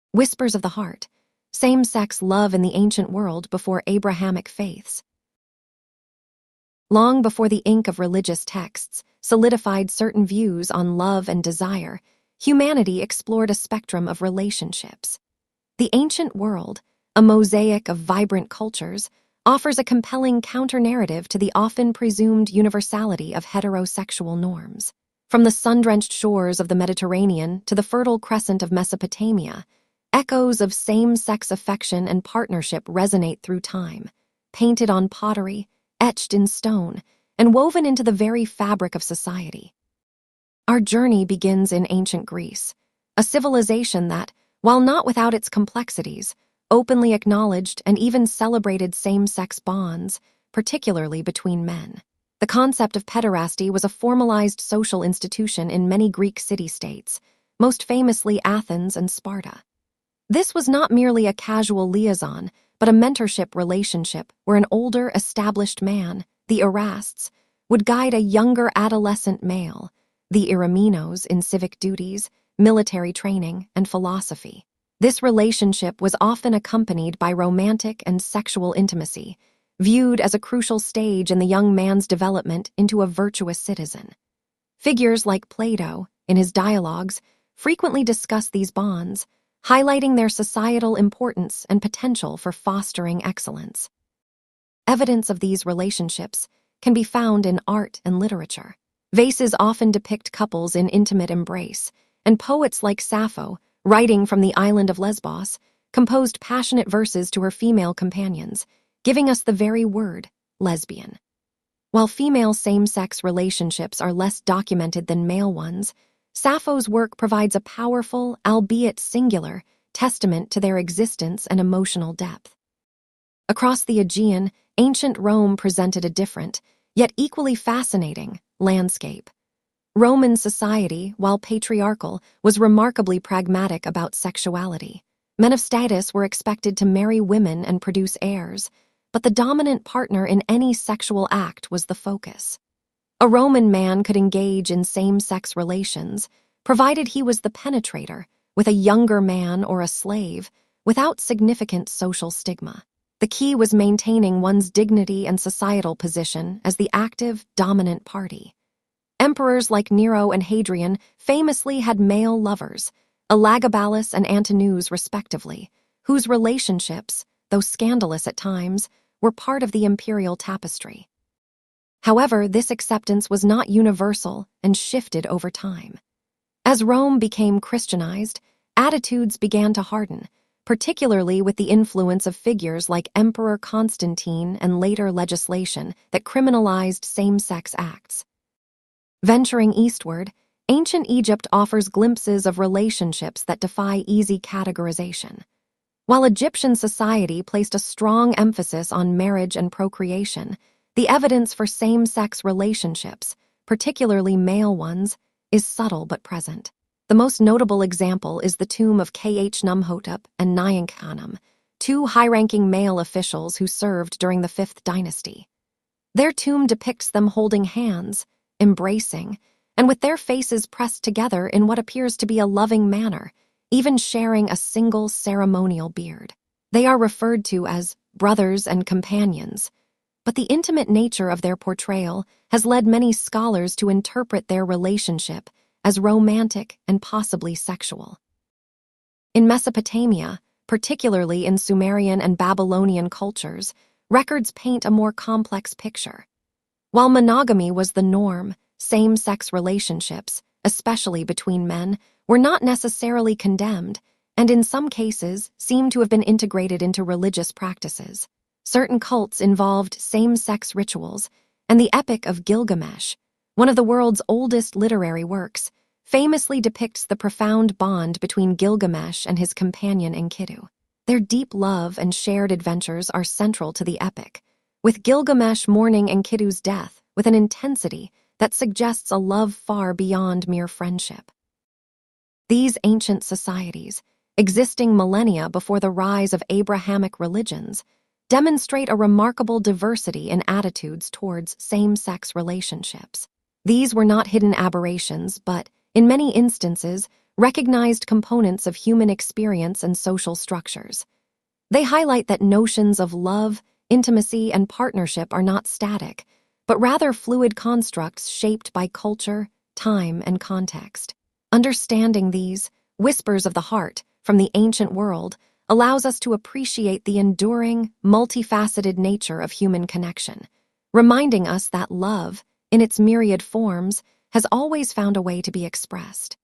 Whispers of the heart. Same-sex love in the ancient world before Abrahamic faiths. Long before the ink of religious texts solidified certain views on love and desire, humanity explored a spectrum of relationships. The ancient world, a mosaic of vibrant cultures, offers a compelling counter-narrative to the often presumed universality of heterosexual norms. From the sun-drenched shores of the Mediterranean to the Fertile Crescent of Mesopotamia, echoes of same-sex affection and partnership resonate through time, painted on pottery, etched in stone, and woven into the very fabric of society. Our journey begins in ancient Greece, a civilization that, while not without its complexities, openly acknowledged and even celebrated same-sex bonds, particularly between men. The concept of pederasty was a formalized social institution in many Greek city-states, most famously Athens and Sparta. This was not merely a casual liaison, but a mentorship relationship where an older, established man, the Erastes, would guide a younger adolescent male, the Eromenos, in civic duties, military training, and philosophy. This relationship was often accompanied by romantic and sexual intimacy, viewed as a crucial stage in the young man's development into a virtuous citizen. Figures like Plato, in his dialogues, frequently discuss these bonds, highlighting their societal importance and potential for fostering excellence. Evidence of these relationships can be found in art and literature. Vases often depict couples in intimate embrace, and poets like Sappho, writing from the island of Lesbos, composed passionate verses to her female companions, giving us the very word, lesbian. While female same-sex relationships are less documented than male ones, Sappho's work provides a powerful, albeit singular, testament to their existence and emotional depth. Across the Aegean, ancient Rome presented a different, yet equally fascinating, landscape. Roman society, while patriarchal, was remarkably pragmatic about sexuality. Men of status were expected to marry women and produce heirs, but the dominant partner in any sexual act was the focus. A Roman man could engage in same-sex relations, provided he was the penetrator, with a younger man or a slave, without significant social stigma. The key was maintaining one's dignity and societal position as the active, dominant party. Emperors like Nero and Hadrian famously had male lovers, Elagabalus and Antinous respectively, whose relationships, though scandalous at times, were part of the imperial tapestry. However, this acceptance was not universal and shifted over time. As Rome became Christianized, attitudes began to harden, particularly with the influence of figures like Emperor Constantine and later legislation that criminalized same-sex acts. Venturing eastward, ancient Egypt offers glimpses of relationships that defy easy categorization. While Egyptian society placed a strong emphasis on marriage and procreation, the evidence for same-sex relationships, particularly male ones, is subtle but present. The most notable example is the tomb of Khnumhotep and Nyankhnum, two high-ranking male officials who served during the 5th dynasty. Their tomb depicts them holding hands, embracing, and with their faces pressed together in what appears to be a loving manner, even sharing a single ceremonial beard. They are referred to as brothers and companions, but the intimate nature of their portrayal has led many scholars to interpret their relationship as romantic and possibly sexual. In Mesopotamia, particularly in Sumerian and Babylonian cultures, records paint a more complex picture. While monogamy was the norm, same-sex relationships, especially between men, were not necessarily condemned, and in some cases seem to have been integrated into religious practices. Certain cults involved same-sex rituals, and the Epic of Gilgamesh, one of the world's oldest literary works, famously depicts the profound bond between Gilgamesh and his companion Enkidu. Their deep love and shared adventures are central to the epic, with Gilgamesh mourning Enkidu's death with an intensity that suggests a love far beyond mere friendship. These ancient societies, existing millennia before the rise of Abrahamic religions, demonstrate a remarkable diversity in attitudes towards same-sex relationships. These were not hidden aberrations, but, in many instances, recognized components of human experience and social structures. They highlight that notions of love, intimacy, and partnership are not static, but rather fluid constructs shaped by culture, time, and context. Understanding these whispers of the heart from the ancient world allows us to appreciate the enduring, multifaceted nature of human connection, reminding us that love, in its myriad forms, has always found a way to be expressed.